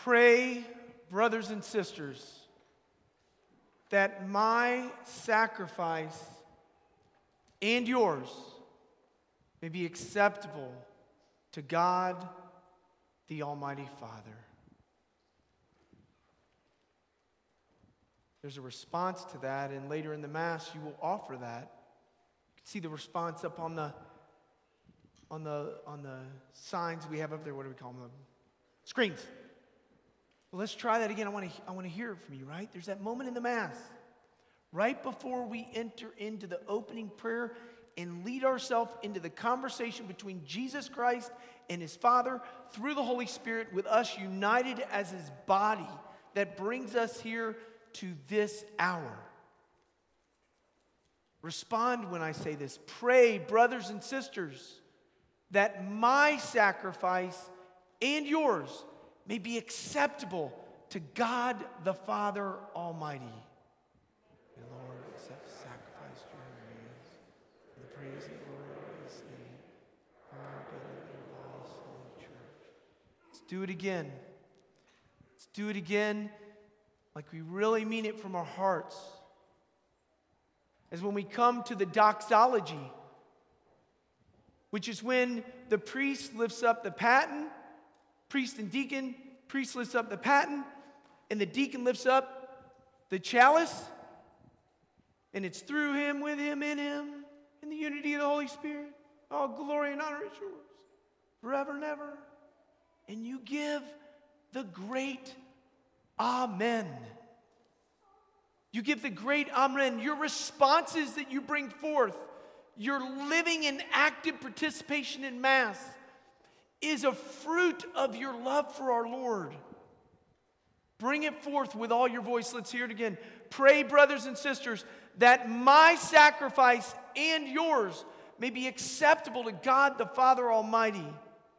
Pray, brothers and sisters, that my sacrifice and yours may be acceptable to God, the Almighty Father. There's a response to that, and later in the Mass you will offer that. You can see the response up on the signs we have up there. What do we call them? Screens. Well, let's try that again. I want to hear it from you, right? There's that moment in the Mass, right before we enter into the opening prayer and lead ourselves into the conversation between Jesus Christ and his Father through the Holy Spirit, with us united as his body, that brings us here to this hour. Respond when I say this. Pray, brothers and sisters, that my sacrifice and yours may be acceptable to God the Father Almighty. May the Lord accept the sacrifice to your hands for the praise and glory of his name, for our good and all his holy church. Let's do it again. Let's do it again like we really mean it from our hearts. As when we come to the doxology, which is when the priest lifts up the paten, priest and deacon, priest lifts up the paten, and the deacon lifts up the chalice, and it's through him, with him, in him, in the unity of the Holy Spirit. All glory and honor is yours, forever and ever. And you give the great Amen. You give the great Amen. Your responses that you bring forth, your living and active participation in Mass, is a fruit of your love for our Lord. Bring it forth with all your voice. Let's hear it again. Pray, brothers and sisters, that my sacrifice and yours may be acceptable to God the Father Almighty.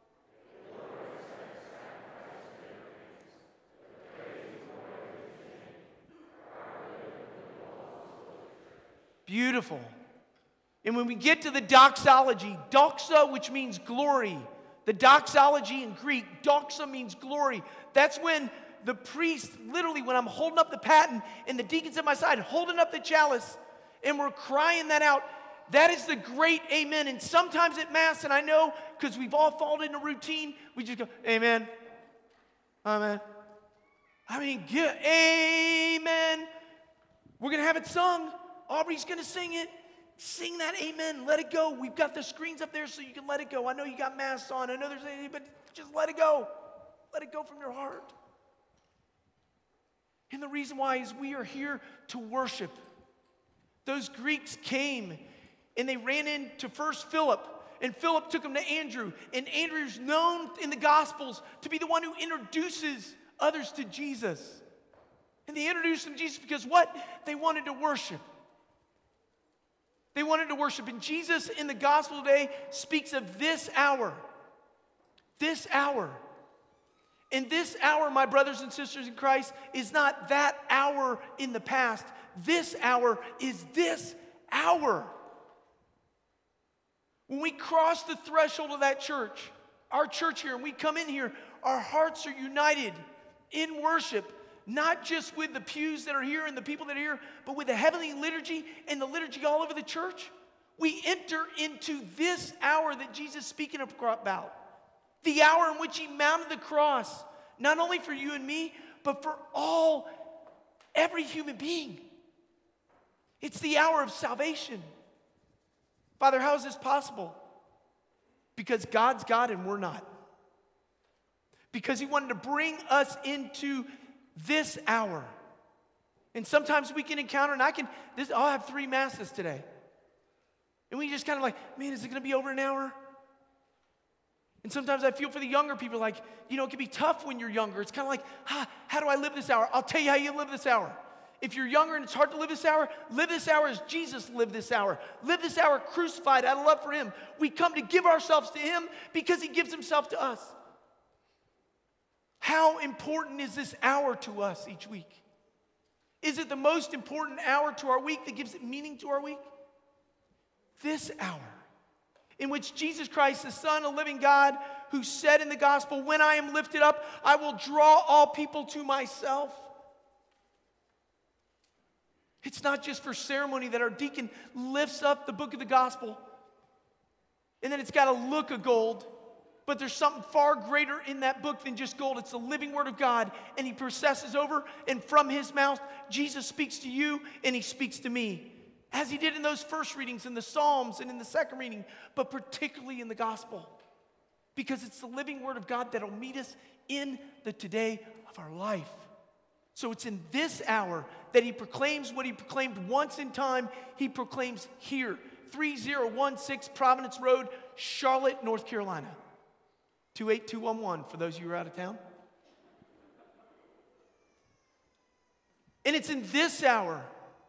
Beautiful. And when we get to the doxology, doxa, which means glory. The doxology in Greek, doxa means glory. That's when the priest, literally when I'm holding up the paten and the deacon's at my side holding up the chalice and we're crying that out, that is the great amen. And sometimes at Mass, and I know because we've all fallen into routine, we just go, amen, amen. I mean, amen. We're going to have it sung. Aubrey's going to sing it. Sing that amen. Let it go. We've got the screens up there so you can let it go. I know you got masks on. I know there's anything, but just let it go. Let it go from your heart. And the reason why is we are here to worship. Those Greeks came and they ran into first Philip. And Philip took them to Andrew. And Andrew's known in the Gospels to be the one who introduces others to Jesus. And they introduced them to Jesus because what? They wanted to worship. They wanted to worship. And Jesus in the gospel today speaks of this hour. This hour. And this hour, my brothers and sisters in Christ, is not that hour in the past. This hour is this hour. When we cross the threshold of that church, our church here, and we come in here, our hearts are united in worship. Not just with the pews that are here and the people that are here, but with the heavenly liturgy and the liturgy all over the church. We enter into this hour that Jesus is speaking about. The hour in which he mounted the cross, not only for you and me, but for every human being. It's the hour of salvation. Father, how is this possible? Because God's God and we're not. Because he wanted to bring us into this hour. And sometimes we can encounter, and I'll have 3 masses today. And we just kind of like, man, is it going to be over an hour? And sometimes I feel for the younger people, like, it can be tough when you're younger. It's kind of like, how do I live this hour? I'll tell you how you live this hour. If you're younger and it's hard to live this hour as Jesus lived this hour. Live this hour crucified out of love for him. We come to give ourselves to him because he gives himself to us. How important is this hour to us each week? Is it the most important hour to our week that gives it meaning to our week? This hour in which Jesus Christ, the Son of the living God, who said in the gospel, when I am lifted up, I will draw all people to myself. It's not just for ceremony that our deacon lifts up the book of the gospel and then it's got a look of gold, but there's something far greater in that book than just gold. It's the living word of God, and he processes over, and from his mouth, Jesus speaks to you and he speaks to me, as he did in those first readings in the Psalms and in the second reading, but particularly in the gospel, because it's the living word of God that'll meet us in the today of our life. So it's in this hour that he proclaims what he proclaimed once in time, he proclaims here, 3016 Providence Road, Charlotte, North Carolina. 28211 for those of you who are out of town. And it's in this hour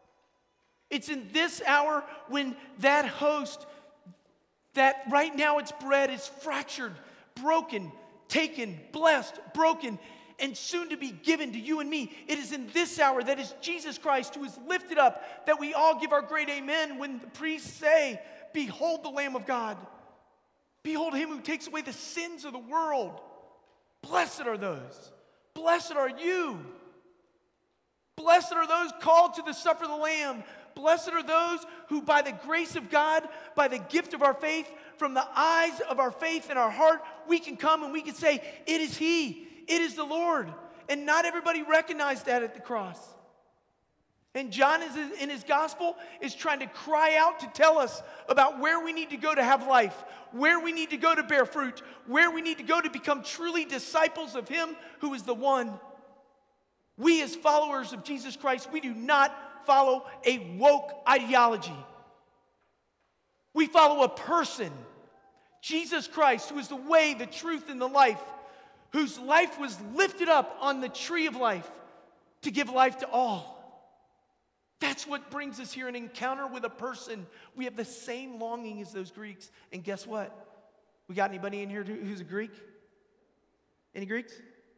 when that host, that right now its bread is fractured, broken, taken, blessed, broken, and soon to be given to you and me. It is in this hour that is Jesus Christ who is lifted up, that we all give our great amen when the priests say, behold the Lamb of God. Behold him who takes away the sins of the world. Blessed are those. Blessed are you. Blessed are those called to the supper of the Lamb. Blessed are those who by the grace of God, by the gift of our faith, from the eyes of our faith in our heart, we can come and we can say, it is he. It is the Lord. And not everybody recognized that at the cross. And John is in his gospel is trying to cry out to tell us about where we need to go to have life, where we need to go to bear fruit, where we need to go to become truly disciples of him who is the one. We as followers of Jesus Christ, we do not follow a woke ideology. We follow a person, Jesus Christ, who is the way, the truth, and the life, whose life was lifted up on the tree of life to give life to all. That's what brings us here, an encounter with a person. We have the same longing as those Greeks. And guess what? We got anybody in here who's a Greek? Any Greeks?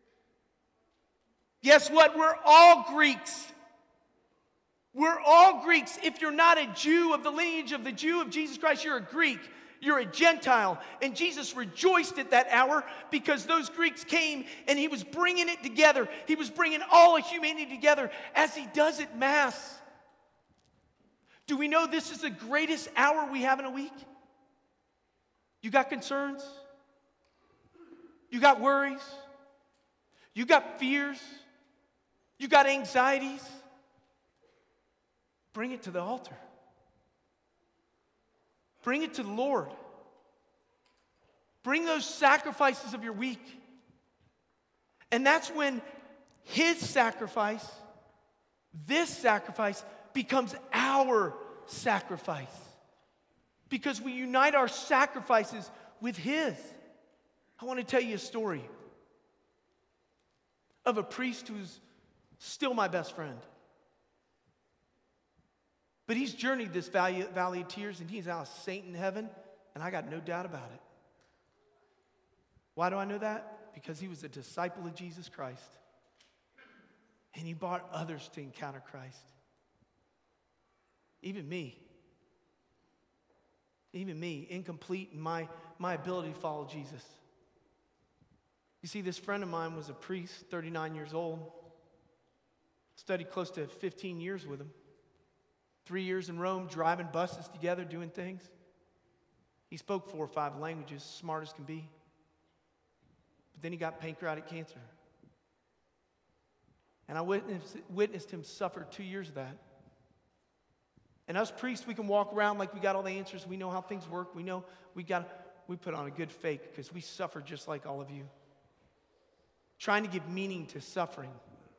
Guess what? We're all Greeks. We're all Greeks. If you're not a Jew of the lineage of the Jew of Jesus Christ, you're a Greek. You're a Gentile. And Jesus rejoiced at that hour because those Greeks came and he was bringing it together. He was bringing all of humanity together as he does at Mass. Do we know this is the greatest hour we have in a week? You got concerns? You got worries? You got fears? You got anxieties? Bring it to the altar. Bring it to the Lord. Bring those sacrifices of your week. And that's when his sacrifice, this sacrifice, becomes our sacrifice. Because we unite our sacrifices with his. I want to tell you a story of a priest who's still my best friend. But he's journeyed this valley of tears, and he's now a saint in heaven, and I got no doubt about it. Why do I know that? Because he was a disciple of Jesus Christ, and he brought others to encounter Christ. Even me, incomplete in my ability to follow Jesus. You see, this friend of mine was a priest, 39 years old, studied close to 15 years with him. 3 years in Rome, driving buses together, doing things. He spoke 4 or 5 languages, smart as can be. But then he got pancreatic cancer. And I witnessed him suffer 2 years of that. And us priests, we can walk around like we got all the answers. We know how things work. We know we put on a good fake because we suffer just like all of you. Trying to give meaning to suffering.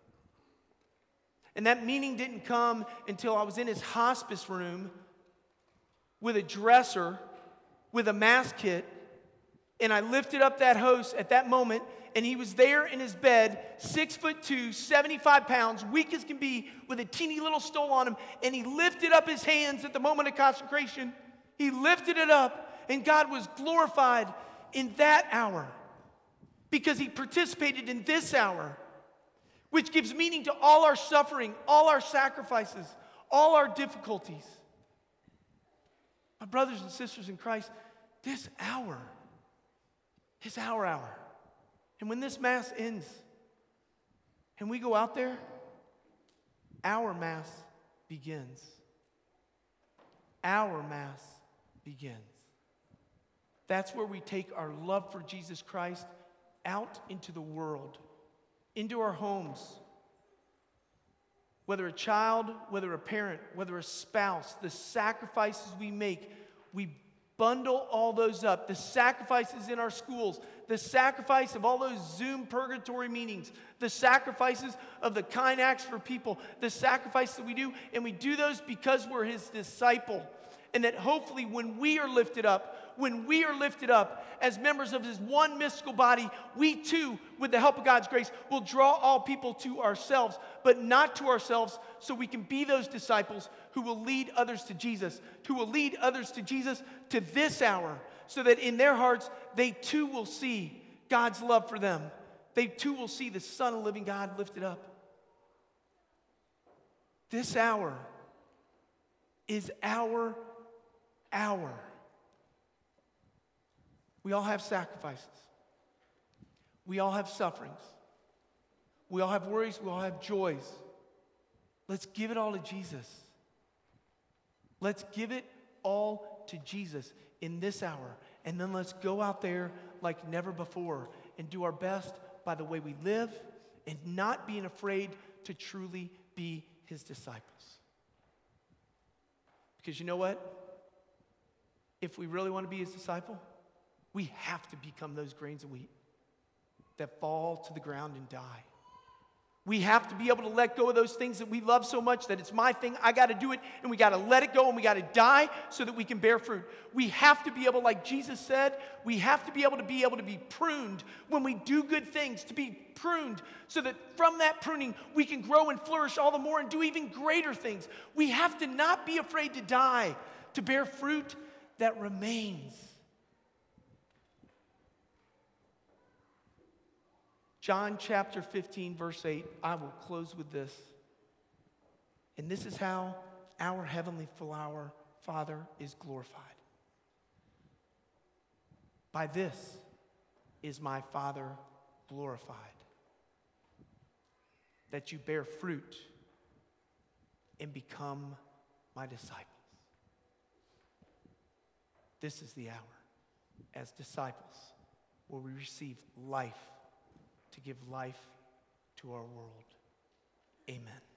And that meaning didn't come until I was in his hospice room with a dresser, with a mass kit, and I lifted up that host at that moment, and he was there in his bed, 6'2", 75 pounds, weak as can be, with a teeny little stole on him, and he lifted up his hands at the moment of consecration. He lifted it up, and God was glorified in that hour because he participated in this hour, which gives meaning to all our suffering, all our sacrifices, all our difficulties. My brothers and sisters in Christ, This hour is our hour. And when this Mass ends and we go out there, our Mass begins. Our Mass begins. That's where we take our love for Jesus Christ out into the world, into our homes. Whether a child, whether a parent, whether a spouse, the sacrifices we make, we bundle all those up. The sacrifices in our schools, the sacrifice of all those Zoom purgatory meetings, the sacrifices of the kind acts for people, the sacrifice that we do, and we do those because we're his disciple. And that hopefully when we are lifted up as members of his one mystical body, we too, with the help of God's grace, will draw all people to ourselves, but not to ourselves, so we can be those disciples who will lead others to Jesus, to this hour, so that in their hearts, they too will see God's love for them. They too will see the Son of the living God lifted up. This hour is our hour. We all have sacrifices. We all have sufferings. We all have worries. We all have joys. Let's give it all to Jesus. Let's give it all to Jesus in this hour. And then let's go out there like never before and do our best by the way we live and not being afraid to truly be his disciples. Because you know what? If we really want to be his disciple, we have to become those grains of wheat that fall to the ground and die. We have to be able to let go of those things that we love so much that it's my thing, I got to do it, and we got to let it go, and we got to die so that we can bear fruit. We have to be able, like Jesus said, we have to be able to be pruned when we do good things, to be pruned so that from that pruning we can grow and flourish all the more and do even greater things. We have to not be afraid to die, to bear fruit that remains. John chapter 15, verse 8, I will close with this. And this is how our heavenly Father is glorified. By this is my Father glorified, that you bear fruit and become my disciples. This is the hour, as disciples, where we receive life to give life to our world. Amen.